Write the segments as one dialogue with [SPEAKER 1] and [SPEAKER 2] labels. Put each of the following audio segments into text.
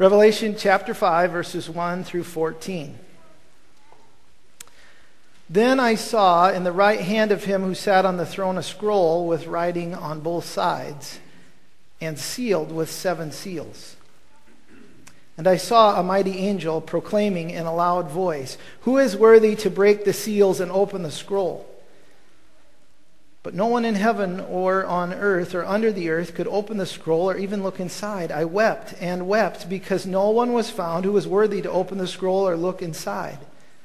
[SPEAKER 1] Revelation chapter 5, verses 1 through 14. Then I saw in the right hand of him who sat on the throne a scroll with writing on both sides, and sealed with 7 seals. And I saw a mighty angel proclaiming in a loud voice, "Who is worthy to break the seals and open the scroll?" But no one in heaven or on earth or under the earth could open the scroll or even look inside. I wept and wept because no one was found who was worthy to open the scroll or look inside.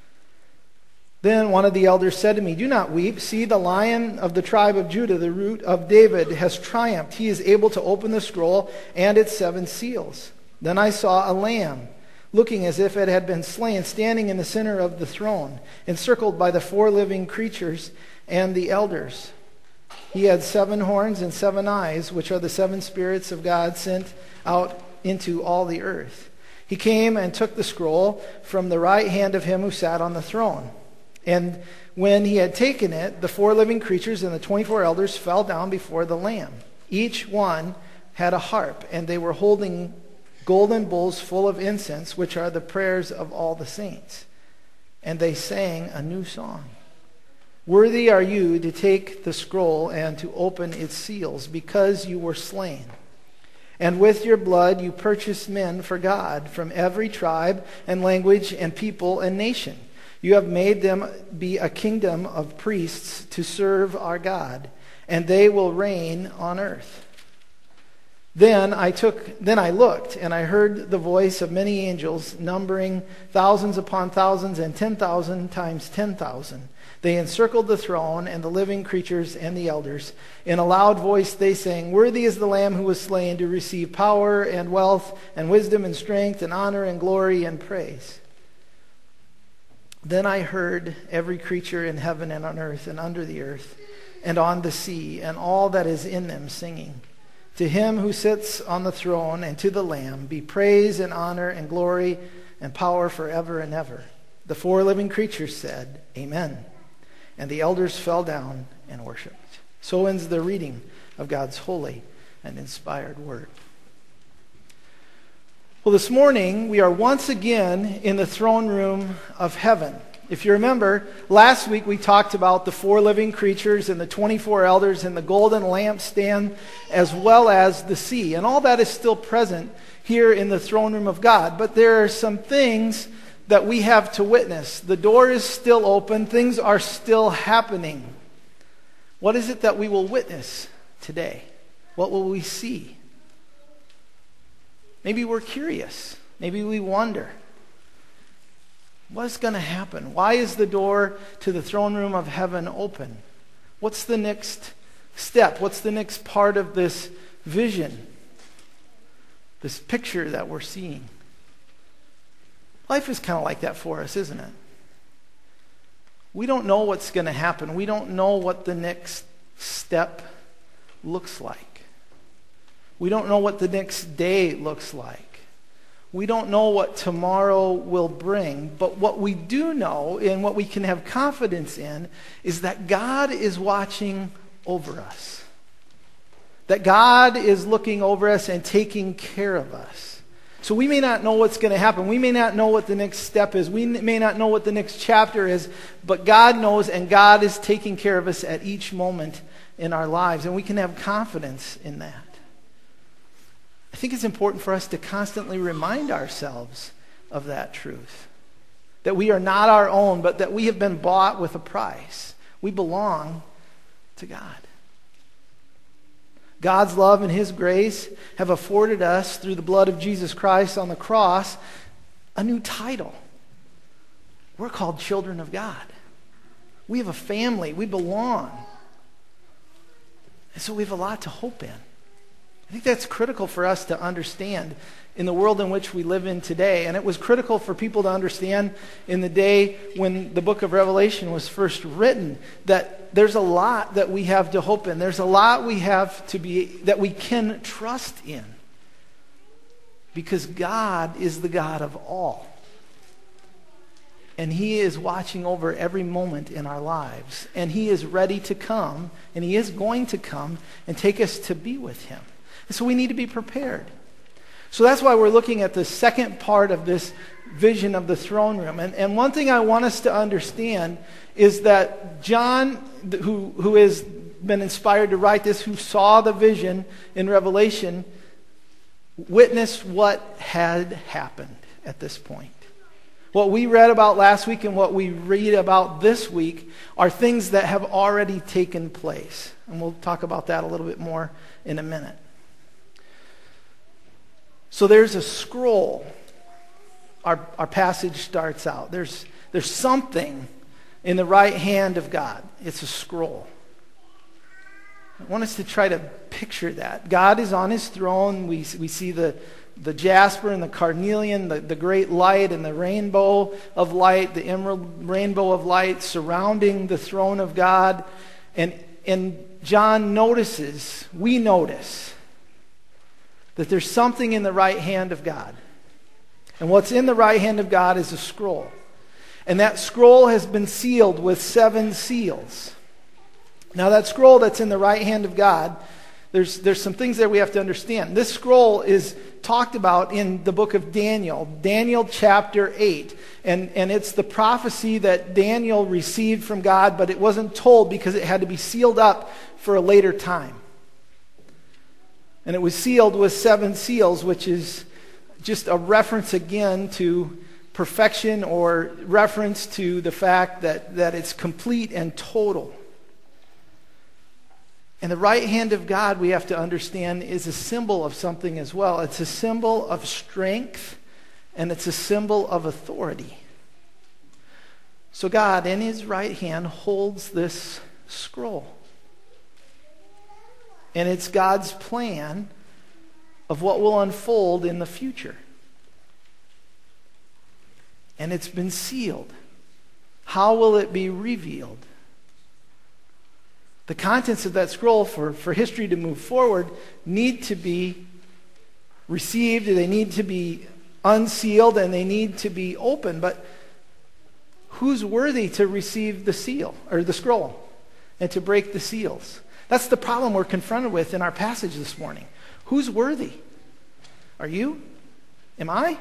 [SPEAKER 1] Then one of the elders said to me, "Do not weep. See, the Lion of the tribe of Judah, the Root of David, has triumphed. He is able to open the scroll and its 7 seals." Then I saw a lamb, looking as if it had been slain, standing in the center of the throne, encircled by the 4 living creatures and the elders. He had 7 horns and 7 eyes, which are the 7 spirits of God sent out into all the earth. He came and took the scroll from the right hand of him who sat on the throne. And when he had taken it, the 4 living creatures and the 24 elders fell down before the Lamb. Each one had a harp, and they were holding golden bowls full of incense, which are the prayers of all the saints. And they sang a new song. "Worthy are you to take the scroll and to open its seals, because you were slain. And with your blood you purchased men for God from every tribe and language and people and nation. You have made them be a kingdom of priests to serve our God, and they will reign on earth." Then I looked, and I heard the voice of many angels, numbering thousands upon thousands and 10,000 times 10,000. They encircled the throne and the living creatures and the elders. In a loud voice they sang, "Worthy is the Lamb who was slain to receive power and wealth and wisdom and strength and honor and glory and praise." Then I heard every creature in heaven and on earth and under the earth and on the sea and all that is in them singing, "To him who sits on the throne and to the Lamb be praise and honor and glory and power forever and ever." The 4 living creatures said, "Amen." And the elders fell down and worshipped. So ends the reading of God's holy and inspired word. Well, this morning we are once again in the throne room of heaven. If you remember, last week we talked about the 4 living creatures and the 24 elders and the golden lampstand, as well as the sea. And all that is still present here in the throne room of God. But there are some things that we have to witness. The door is still open. Things are still happening. What is it that we will witness today? What will we see? Maybe we're curious. Maybe we wonder. What's going to happen? Why is the door to the throne room of heaven open? What's the next step? What's the next part of this vision? This picture that we're seeing? Life is kind of like that for us, isn't it? We don't know what's going to happen. We don't know what the next step looks like. We don't know what the next day looks like. We don't know what tomorrow will bring. But what we do know and what we can have confidence in is that God is watching over us. That God is looking over us and taking care of us. So we may not know what's going to happen. We may not know what the next step is. We may not know what the next chapter is. But God knows, and God is taking care of us at each moment in our lives. And we can have confidence in that. I think it's important for us to constantly remind ourselves of that truth. That we are not our own, but that we have been bought with a price. We belong to God. God's love and His grace have afforded us, through the blood of Jesus Christ on the cross, a new title. We're called children of God. We have a family. We belong. And so we have a lot to hope in. I think that's critical for us to understand in the world in which we live in today. And it was critical for people to understand in the day when the book of Revelation was first written, that there's a lot that we have to hope in. There's a lot we have to be, that we can trust in. Because God is the God of all. And He is watching over every moment in our lives. And He is ready to come, and He is going to come and take us to be with Him. And so we need to be prepared. So that's why we're looking at the second part of this vision of the throne room. And one thing I want us to understand is that John, who has been inspired to write this, who saw the vision in Revelation, witnessed what had happened at this point. What we read about last week and what we read about this week are things that have already taken place. And we'll talk about that a little bit more in a minute. So there's a scroll. Our passage starts out. There's something in the right hand of God. It's a scroll. I want us to try to picture that. God is on his throne. We see the jasper and the carnelian, the great light and the rainbow of light, the emerald rainbow of light surrounding the throne of God. And John notices, we notice, that there's something in the right hand of God. And what's in the right hand of God is a scroll. And that scroll has been sealed with 7 seals. Now that scroll that's in the right hand of God, there's some things there we have to understand. This scroll is talked about in the book of Daniel chapter 8. And it's the prophecy that Daniel received from God, but it wasn't told because it had to be sealed up for a later time. And it was sealed with 7 seals, which is just a reference again to perfection, or reference to the fact that it's complete and total. And the right hand of God, we have to understand, is a symbol of something as well. It's a symbol of strength, and it's a symbol of authority. So God, in his right hand, holds this scroll. And it's God's plan of what will unfold in the future. And it's been sealed. How will it be revealed? The contents of that scroll for history to move forward need to be received, they need to be unsealed, and they need to be opened. But who's worthy to receive the seal, or the scroll, and to break the seals? That's the problem we're confronted with in our passage this morning. Who's worthy? Are you? Am I?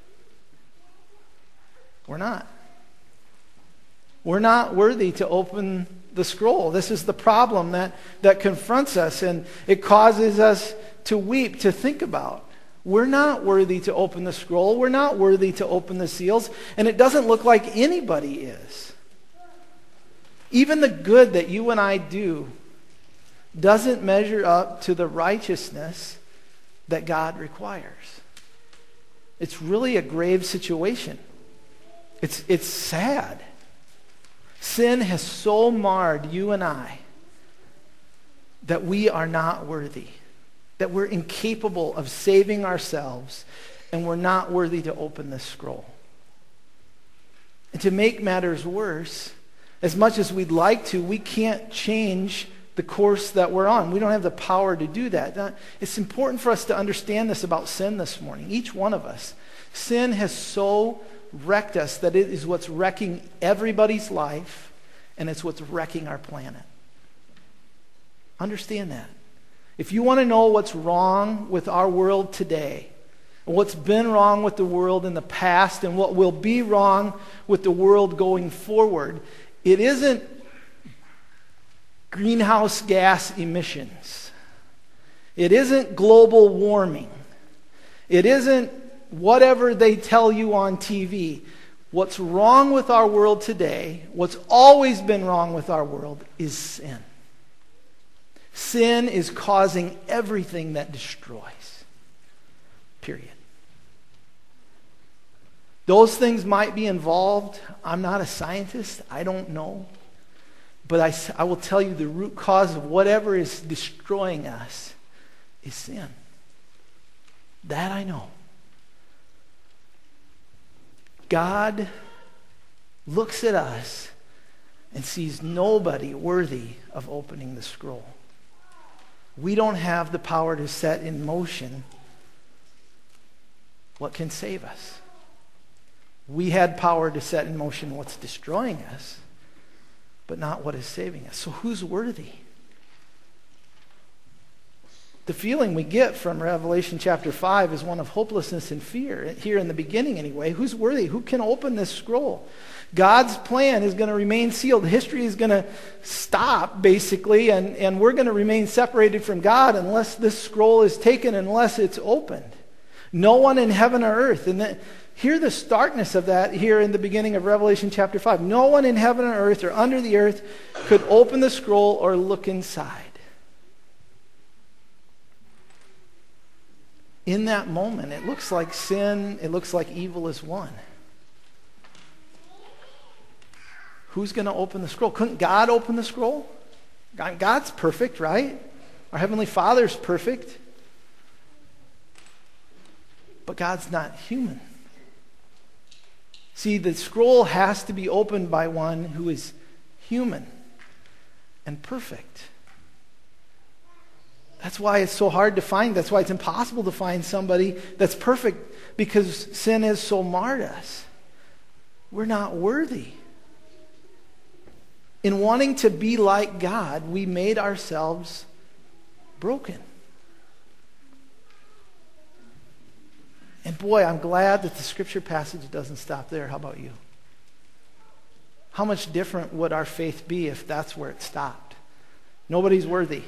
[SPEAKER 1] We're not. We're not worthy to open the scroll. This is the problem that confronts us, and it causes us to weep, to think about. We're not worthy to open the scroll. We're not worthy to open the seals, and it doesn't look like anybody is. Even the good that you and I do doesn't measure up to the righteousness that God requires. It's really a grave situation. It's sad. Sin has so marred you and I that we are not worthy, that we're incapable of saving ourselves, and we're not worthy to open this scroll. And to make matters worse, as much as we'd like to, we can't change the course that we're on. We don't have the power to do that. Now, it's important for us to understand this about sin this morning, each one of us. Sin has so wrecked us that it is what's wrecking everybody's life, and it's what's wrecking our planet. Understand that. If you want to know what's wrong with our world today, and what's been wrong with the world in the past, and what will be wrong with the world going forward, it isn't greenhouse gas emissions. It isn't global warming. It isn't whatever they tell you on TV. What's wrong with our world today, what's always been wrong with our world, is sin. Sin is causing everything that destroys. Period. Those things might be involved. I'm not a scientist. I don't know. But I will tell you the root cause of whatever is destroying us is sin. That I know. God looks at us and sees nobody worthy of opening the scroll. We don't have the power to set in motion what can save us. We had power to set in motion what's destroying us, but not what is saving us. So who's worthy? the feeling we get from Revelation chapter 5 is one of hopelessness and fear. Here in the beginning anyway, who's worthy? Who can open this scroll? God's plan is going to remain sealed. History is going to stop, basically, and we're going to remain separated from God unless this scroll is taken, unless it's opened. No one in heaven or earth. And hear the starkness of that here in the beginning of Revelation chapter 5. No one in heaven or earth or under the earth could open the scroll or look inside. In that moment, it looks like sin, it looks like evil is won. Who's going to open the scroll? Couldn't God open the scroll? God's perfect, right? Our Heavenly Father's perfect. But God's not human. See, the scroll has to be opened by one who is human and perfect. That's why it's so hard to find. That's why it's impossible to find somebody that's perfect, because sin has so marred us. We're not worthy. In wanting to be like God, we made ourselves broken. And boy, I'm glad that the scripture passage doesn't stop there. How about you? How much different would our faith be if that's where it stopped? Nobody's worthy.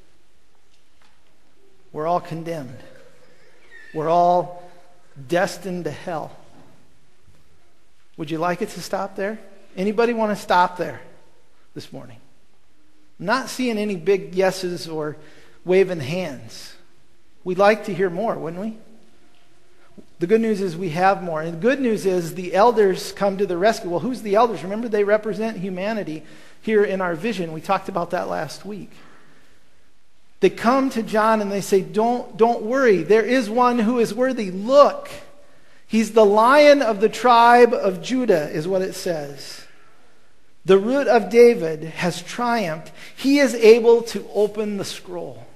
[SPEAKER 1] We're all condemned. We're all destined to hell. Would you like it to stop there? Anybody want to stop there this morning? I'm not seeing any big yeses or waving hands. We'd like to hear more, wouldn't we? The good news is we have more. And the good news is the elders come to the rescue. Well, who's the elders? Remember, they represent humanity here in our vision. We talked about that last week. They come to John and they say, don't worry. There is one who is worthy. Look, he's the Lion of the tribe of Judah, is what it says. The Root of David has triumphed. He is able to open the scroll.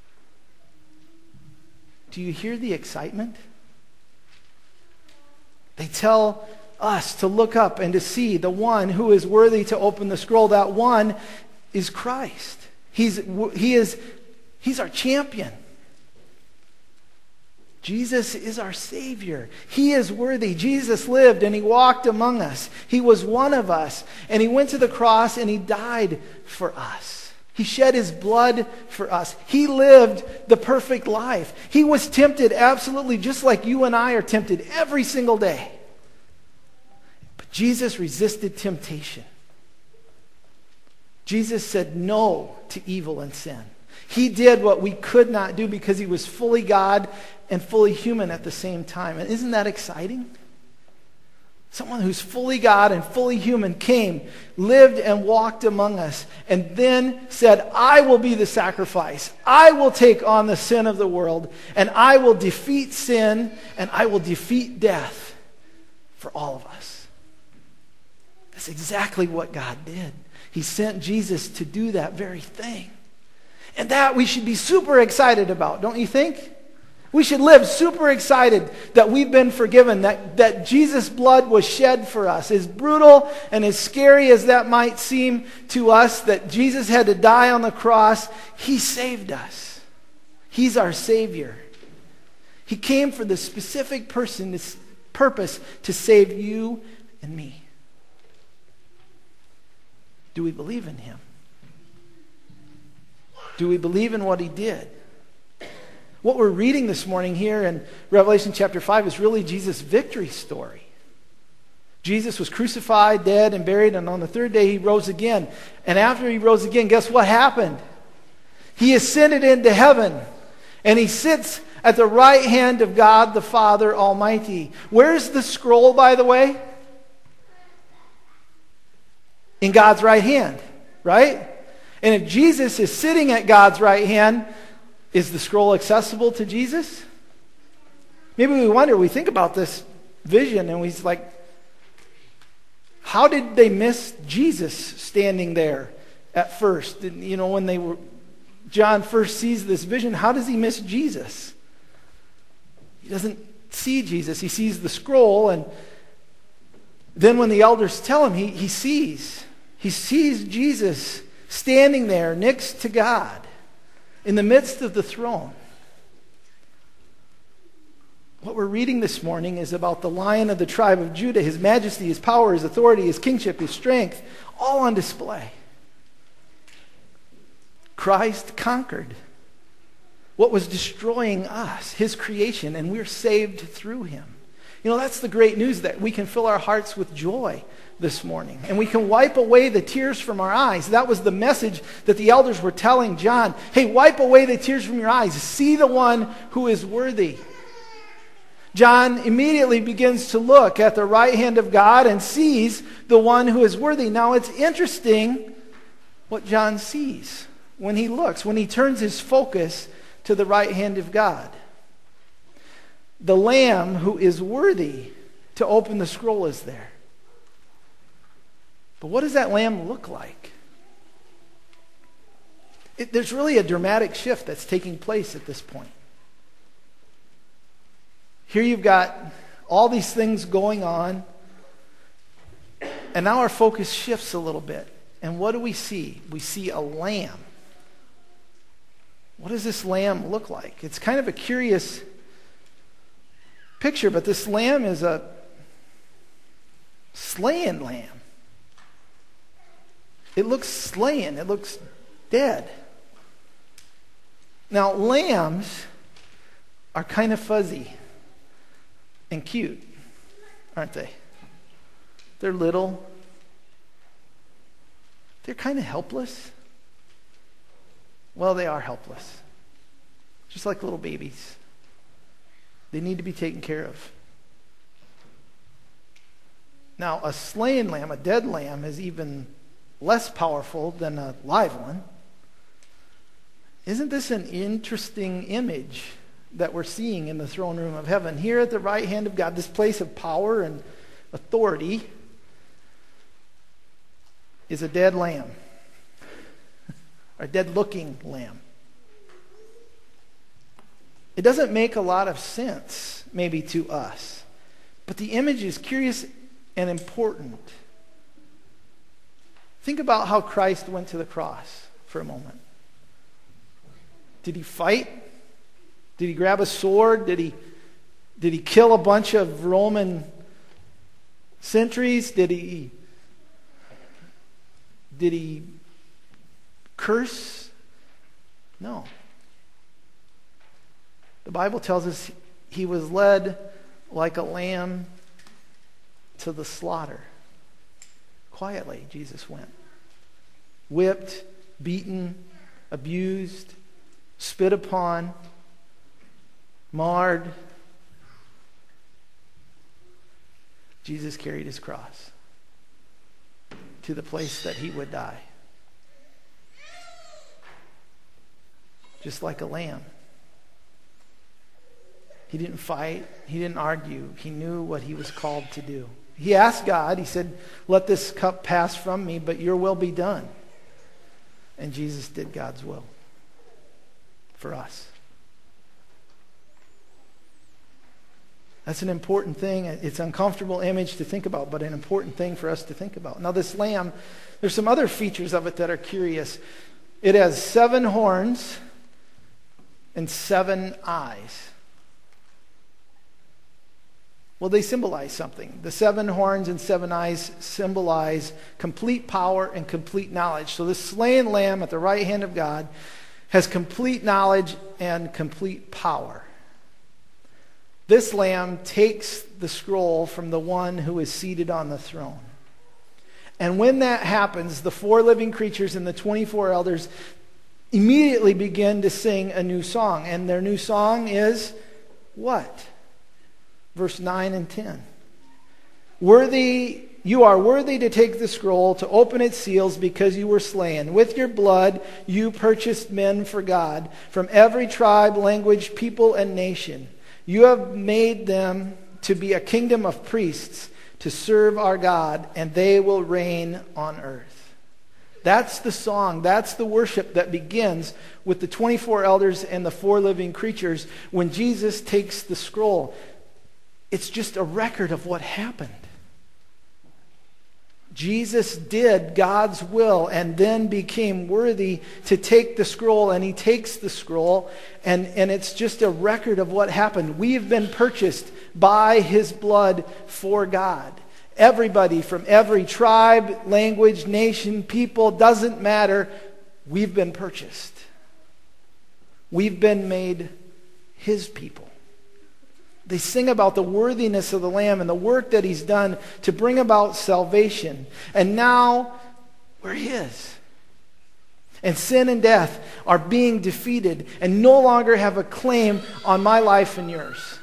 [SPEAKER 1] Do you hear the excitement? They tell us to look up and to see the one who is worthy to open the scroll. That one is Christ. He's our champion. Jesus is our Savior. He is worthy. Jesus lived and he walked among us. He was one of us. And he went to the cross and he died for us. He shed his blood for us. He lived the perfect life. He was tempted absolutely just like you and I are tempted every single day. But Jesus resisted temptation. Jesus said no to evil and sin. He did what we could not do because he was fully God and fully human at the same time. And isn't that exciting? Someone who's fully God and fully human came, lived and walked among us, and then said, I will be the sacrifice. I will take on the sin of the world, and I will defeat sin, and I will defeat death for all of us. That's exactly what God did. He sent Jesus to do that very thing. And that we should be super excited about, don't you think? We should live super excited that we've been forgiven, that Jesus' blood was shed for us. As brutal and as scary as that might seem to us, that Jesus had to die on the cross, he saved us. He's our Savior. He came for the specific purpose to save you and me. Do we believe in him? Do we believe in what he did? What we're reading this morning here in Revelation chapter 5 is really Jesus' victory story. Jesus was crucified, dead, and buried, and on the third day he rose again. And after he rose again, guess what happened? He ascended into heaven, and he sits at the right hand of God the Father Almighty. Where's the scroll, by the way? In God's right hand, right? And if Jesus is sitting at God's right hand, is the scroll accessible to Jesus? Maybe we wonder, we think about this vision and we're like, how did they miss Jesus standing there at first? You know, when John first sees this vision, how does he miss Jesus? He doesn't see Jesus. He sees the scroll, and then when the elders tell him, he sees Jesus standing there next to God. in the midst of the throne. What we're reading this morning is about the Lion of the tribe of Judah, his majesty, his power, his authority, his kingship, his strength, all on display. Christ conquered what was destroying us, his creation, and we're saved through him. You know, that's the great news, that we can fill our hearts with joy this morning, and we can wipe away the tears from our eyes. That was the message that the elders were telling John. Hey, wipe away the tears from your eyes. See the one who is worthy. John immediately begins to look at the right hand of God and sees the one who is worthy. Now, it's interesting what John sees when he looks, when he turns his focus to the right hand of God. The Lamb who is worthy to open the scroll is there. But what does that Lamb look like? There's really a dramatic shift that's taking place at this point. Here you've got all these things going on, and now our focus shifts a little bit. And what do we see? We see a lamb. What does this lamb look like? It's kind of a curious picture, but this lamb is a slain lamb. It looks slain. It looks dead. Now, lambs are kind of fuzzy and cute, aren't they? They're little. They're kind of helpless. Well, they are helpless. Just like little babies. They need to be taken care of. Now, a slain lamb, a dead lamb, is even less powerful than a live one. Isn't this an interesting image that we're seeing in the throne room of heaven? Here at the right hand of God, this place of power and authority, is a dead lamb. A dead-looking lamb. It doesn't make a lot of sense, maybe, to us. But the image is curious and important. Think about how Christ went to the cross for a moment. Did he fight? Did he grab a sword? Did he kill a bunch of Roman sentries? Did he curse? No. The Bible tells us he was led like a lamb to the slaughter. Quietly, Jesus went. Whipped, beaten, abused, spit upon, marred. Jesus carried his cross to the place that he would die. Just like a lamb. He didn't fight. He didn't argue. He knew what he was called to do. He asked God, he said, "Let this cup pass from me, but your will be done." And Jesus did God's will for us. That's an important thing. It's an uncomfortable image to think about, but an important thing for us to think about. Now, this lamb, there's some other features of it that are curious. It has 7 horns and 7 eyes. Well, they symbolize something. The 7 horns and 7 eyes symbolize complete power and complete knowledge. So this slain lamb at the right hand of God has complete knowledge and complete power. This lamb takes the scroll from the one who is seated on the throne. And when that happens, the 4 living creatures and the 24 elders immediately begin to sing a new song. And their new song is what? Verse 9 and 10. You are worthy to take the scroll, to open its seals, because you were slain. With your blood you purchased men for God from every tribe, language, people, and nation. You have made them to be a kingdom of priests to serve our God, and they will reign on earth. That's the song, that's the worship that begins with the 24 elders and the 4 living creatures when Jesus takes the scroll. It's just a record of what happened. Jesus did God's will and then became worthy to take the scroll, and he takes the scroll, and it's just a record of what happened. We've been purchased by his blood for God. Everybody from every tribe, language, nation, people, doesn't matter. We've been purchased. We've been made his people. They sing about the worthiness of the Lamb and the work that he's done to bring about salvation. And now we're his. And sin and death are being defeated and no longer have a claim on my life and yours.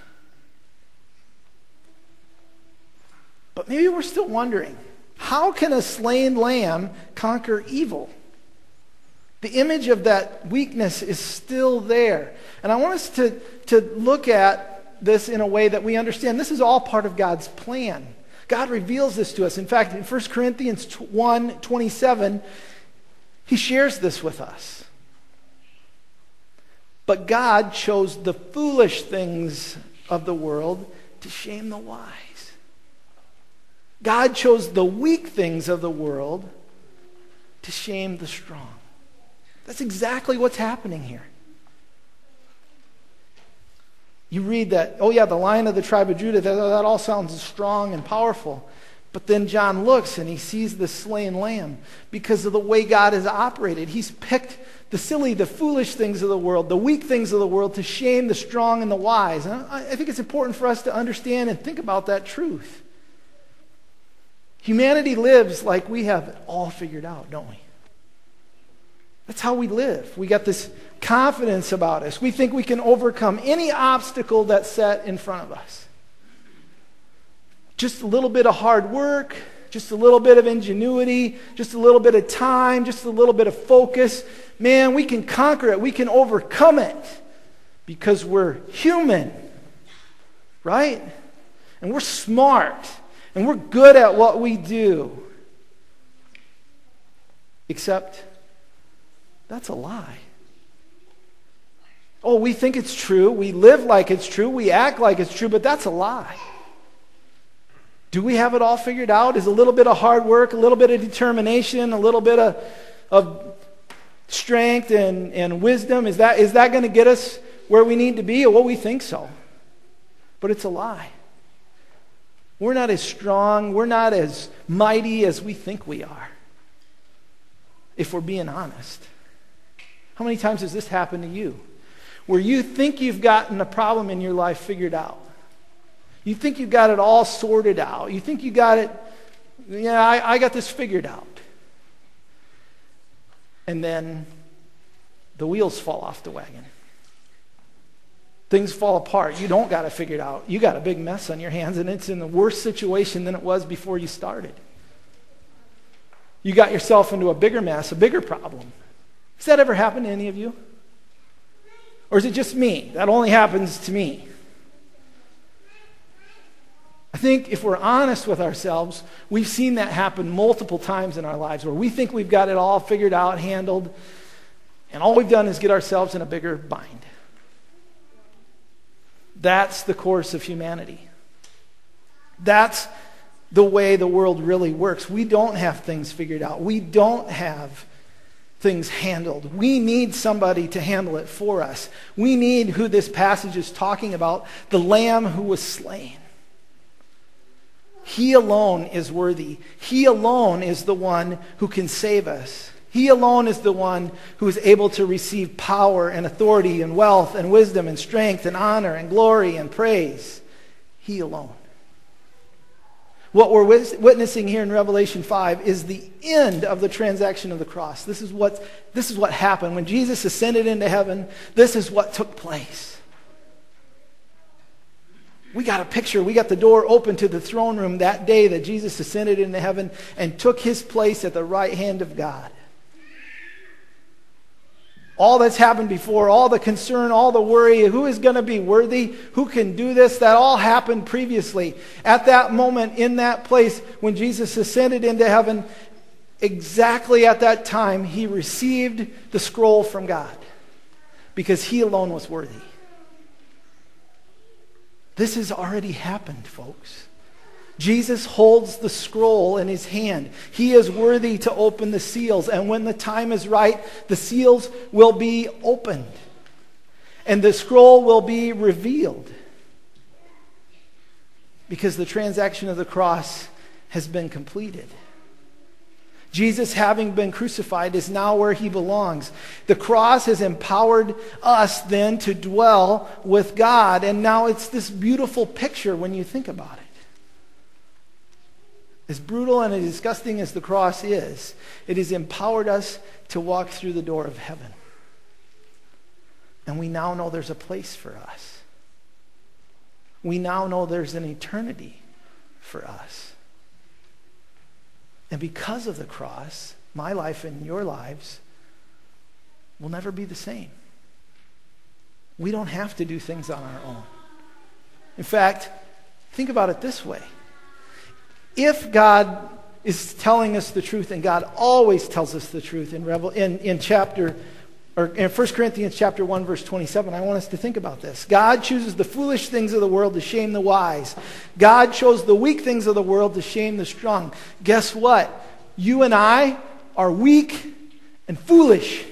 [SPEAKER 1] But maybe we're still wondering, how can a slain lamb conquer evil? The image of that weakness is still there. And I want us to look at this in a way that we understand this is all part of God's plan. God reveals this to us. In fact, in 1 Corinthians 1:27, he shares this with us. But God chose the foolish things of the world to shame the wise. God chose the weak things of the world to shame the strong. That's exactly what's happening here. You read that, oh yeah, the Lion of the tribe of Judah, that all sounds strong and powerful. But then John looks and he sees the slain lamb because of the way God has operated. He's picked the silly, the foolish things of the world, the weak things of the world to shame the strong and the wise. And I think it's important for us to understand and think about that truth. Humanity lives like we have it all figured out, don't we? That's how we live. We got this confidence about us. We think we can overcome any obstacle that's set in front of us. Just a little bit of hard work, just a little bit of ingenuity, just a little bit of time, just a little bit of focus. Man, we can conquer it. We can overcome it because we're human, right? And we're smart, and we're good at what we do. Except that's a lie. Oh, we think it's true. We live like it's true. We act like it's true, but that's a lie. Do we have it all figured out? Is a little bit of hard work, a little bit of determination, a little bit of strength and wisdom, is that going to get us where we need to be? Well, we think so. But it's a lie. We're not as strong, we're not as mighty as we think we are, if we're being honest. How many times has this happened to you? Where you think you've gotten a problem in your life figured out. You think you've got it all sorted out. You think you got it, I got this figured out. And then the wheels fall off the wagon. Things fall apart. You don't got it figured out. You got a big mess on your hands, and it's in a worse situation than it was before you started. You got yourself into a bigger mess, a bigger problem. Has that ever happened to any of you? Or is it just me? That only happens to me. I think if we're honest with ourselves, we've seen that happen multiple times in our lives where we think we've got it all figured out, handled, and all we've done is get ourselves in a bigger bind. That's the course of humanity. That's the way the world really works. We don't have things figured out. We don't have things handled. We need somebody to handle it for us. We need who this passage is talking about, the Lamb who was slain. He alone is worthy. He alone is the one who can save us. He alone is the one who is able to receive power and authority and wealth and wisdom and strength and honor and glory and praise. He alone. What we're witnessing here in Revelation 5 is the end of the transaction of the cross. This is what happened. When Jesus ascended into heaven, this is what took place. We got a picture. We got the door open to the throne room that day that Jesus ascended into heaven and took his place at the right hand of God. All that's happened before, all the concern, all the worry, who is going to be worthy, who can do this, that all happened previously. At that moment, in that place, when Jesus ascended into heaven, exactly at that time, he received the scroll from God because he alone was worthy. This has already happened, folks. Jesus holds the scroll in his hand. He is worthy to open the seals. And when the time is right, the seals will be opened. And the scroll will be revealed. Because the transaction of the cross has been completed. Jesus, having been crucified, is now where he belongs. The cross has empowered us then to dwell with God. And now it's this beautiful picture when you think about it. As brutal and as disgusting as the cross is, it has empowered us to walk through the door of heaven. And we now know there's a place for us. We now know there's an eternity for us. And because of the cross, my life and your lives will never be the same. We don't have to do things on our own. In fact, think about it this way. If God is telling us the truth, and God always tells us the truth in 1 Corinthians chapter 1, verse 27, I want us to think about this. God chooses the foolish things of the world to shame the wise. God chose the weak things of the world to shame the strong. Guess what? You and I are weak and foolish.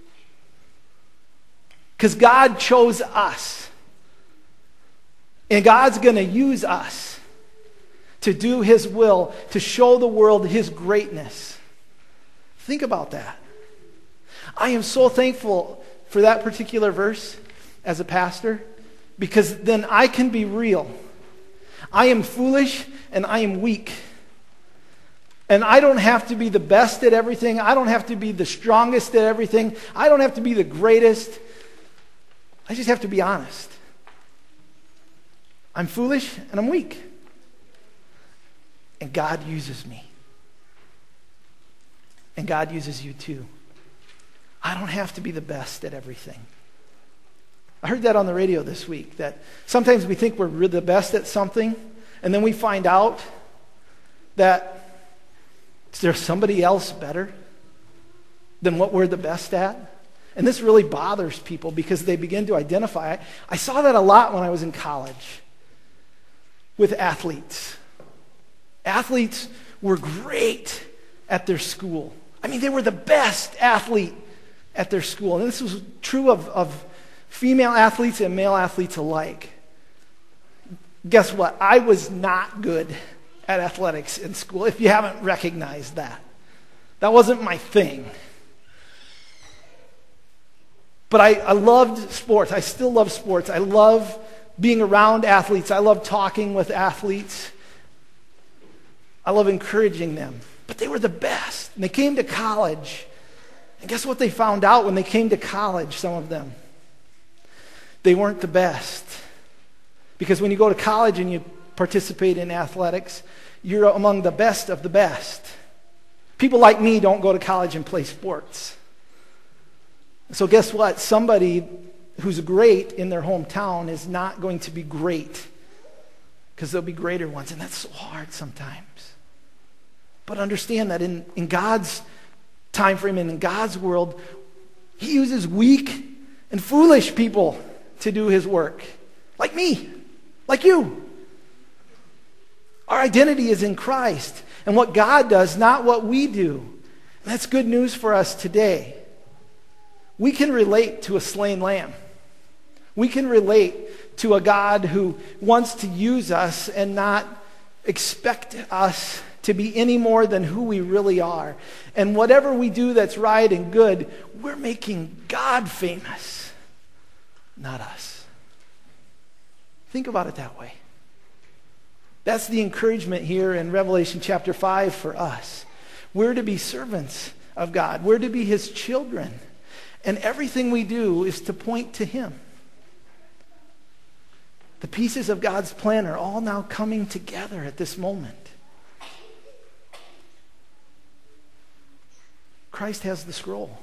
[SPEAKER 1] Because God chose us. And God's going to use us to do his will, to show the world his greatness. Think about that. I am so thankful for that particular verse as a pastor, because then I can be real. I am foolish and I am weak. And I don't have to be the best at everything. I don't have to be the strongest at everything. I don't have to be the greatest. I just have to be honest. I'm foolish and I'm weak. And God uses me. And God uses you too. I don't have to be the best at everything. I heard that on the radio this week, that sometimes we think we're the best at something, and then we find out that there's somebody else better than what we're the best at. And this really bothers people because they begin to identify. I saw that a lot when I was in college with athletes. Athletes were great at their school. I mean, they were the best athlete at their school. And this was true of female athletes and male athletes alike. Guess what? I was not good at athletics in school, if you haven't recognized that. That wasn't my thing. But I loved sports. I still love sports. I love being around athletes. I love talking with athletes. I love encouraging them. But they were the best. And they came to college. And guess what they found out when they came to college, some of them? They weren't the best. Because when you go to college and you participate in athletics, you're among the best of the best. People like me don't go to college and play sports. So guess what? Somebody who's great in their hometown is not going to be great, because there'll be greater ones. And that's so hard sometimes. But understand that in God's time frame and in God's world, he uses weak and foolish people to do his work. Like me, like you. Our identity is in Christ and what God does, not what we do. And that's good news for us today. We can relate to a slain lamb. We can relate to a God who wants to use us and not expect us to be any more than who we really are. And whatever we do that's right and good, we're making God famous, not us. Think about it that way. That's the encouragement here in Revelation chapter 5 for us. We're to be servants of God. We're to be his children. And everything we do is to point to him. The pieces of God's plan are all now coming together at this moment. Christ has the scroll.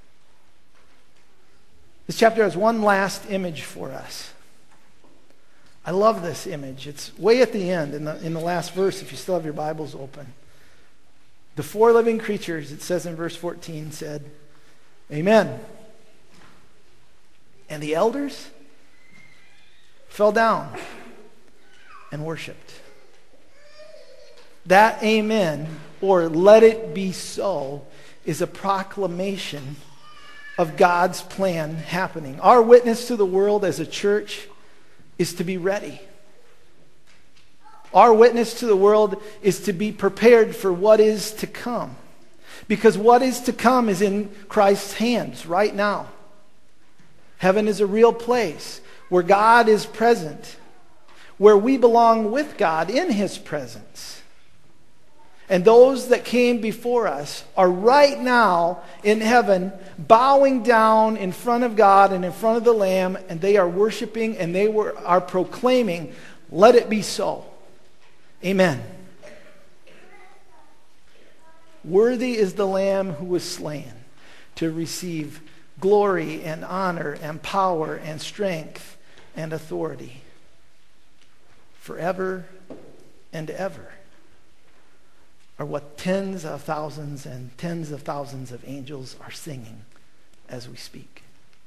[SPEAKER 1] This chapter has one last image for us. I love this image. It's way at the end in the last verse, if you still have your Bibles open. The four living creatures, it says in verse 14, said, Amen. And the elders fell down and worshiped. That amen, or let it be so, is a proclamation of God's plan happening. Our witness to the world as a church is to be ready. Our witness to the world is to be prepared for what is to come. Because what is to come is in Christ's hands right now. Heaven is a real place where God is present, where we belong with God in His presence. And those that came before us are right now in heaven, bowing down in front of God and in front of the Lamb, and they are worshiping and they are proclaiming, let it be so. Amen. Worthy is the Lamb who was slain to receive glory and honor and power and strength and authority forever and ever, are what tens of thousands and tens of thousands of angels are singing as we speak.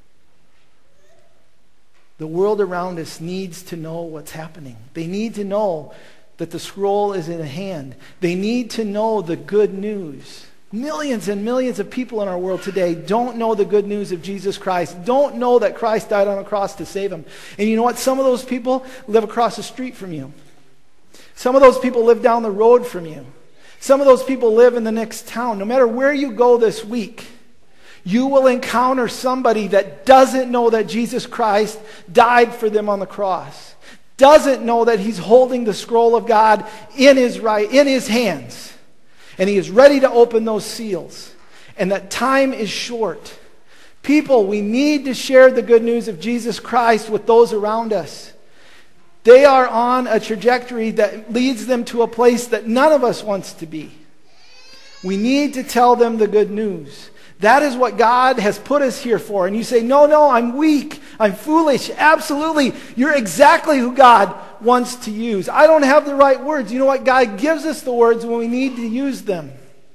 [SPEAKER 1] The world around us needs to know what's happening. They need to know that the scroll is in hand. They need to know the good news. Millions and millions of people in our world today don't know the good news of Jesus Christ, don't know that Christ died on a cross to save them. And you know what? Some of those people live across the street from you. Some of those people live down the road from you. Some of those people live in the next town. No matter where you go this week, you will encounter somebody that doesn't know that Jesus Christ died for them on the cross. Doesn't know that He's holding the scroll of God in His hands. And He is ready to open those seals. And that time is short. People, we need to share the good news of Jesus Christ with those around us. They are on a trajectory that leads them to a place that none of us wants to be. We need to tell them the good news. That is what God has put us here for. And you say, no, I'm weak. I'm foolish. Absolutely. You're exactly who God wants to use. I don't have the right words. You know what? God gives us the words when we need to use them.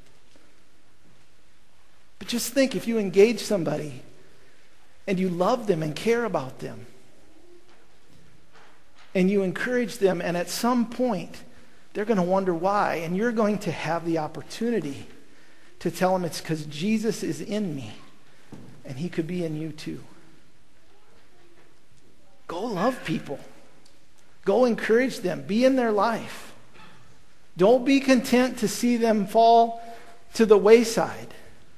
[SPEAKER 1] But just think, if you engage somebody and you love them and care about them and you encourage them, and at some point they're going to wonder why, and you're going to have the opportunity to tell them it's because Jesus is in me and He could be in you too. Go love people. Go encourage them. Be in their life. Don't be content to see them fall to the wayside.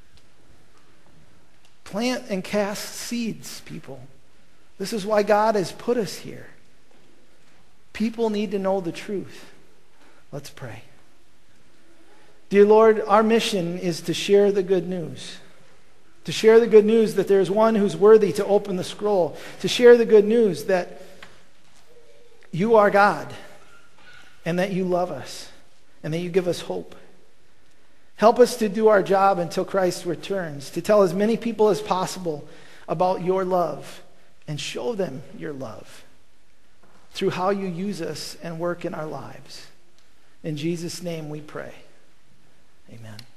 [SPEAKER 1] Plant and cast seeds, people. This is why God has put us here. People need to know the truth. Let's pray. Dear Lord, our mission is to share the good news. To share the good news that there's one who's worthy to open the scroll. To share the good news that You are God and that You love us and that You give us hope. Help us to do our job until Christ returns, to tell as many people as possible about Your love and show them Your love through how You use us and work in our lives. In Jesus' name we pray. Amen.